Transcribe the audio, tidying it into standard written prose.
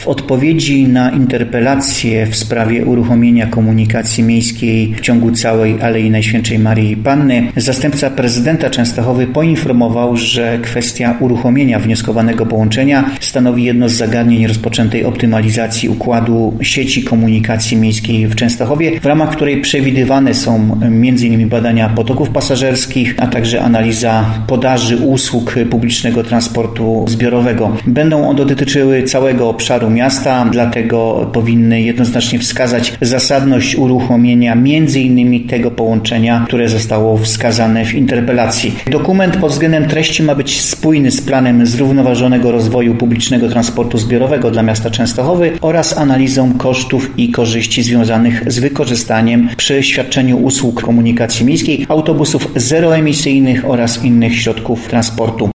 W odpowiedzi na interpelację w sprawie uruchomienia komunikacji miejskiej w ciągu całej Alei Najświętszej Maryi Panny zastępca prezydenta Częstochowy poinformował, że kwestia uruchomienia wnioskowanego połączenia stanowi jedno z zagadnień rozpoczętej optymalizacji układu sieci komunikacji miejskiej w Częstochowie, w ramach której przewidywane są m.in. badania potoków pasażerskich, a także analiza podaży usług publicznego transportu zbiorowego. Będą one dotyczyły całego obszaru miasta, dlatego powinny jednoznacznie wskazać zasadność uruchomienia m.in. tego połączenia, które zostało wskazane w interpelacji. Dokument pod względem treści ma być spójny z planem zrównoważonego rozwoju publicznego transportu zbiorowego dla miasta Częstochowy oraz analizą kosztów i korzyści związanych z wykorzystaniem przy świadczeniu usług komunikacji miejskiej autobusów zeroemisyjnych oraz innych środków transportu.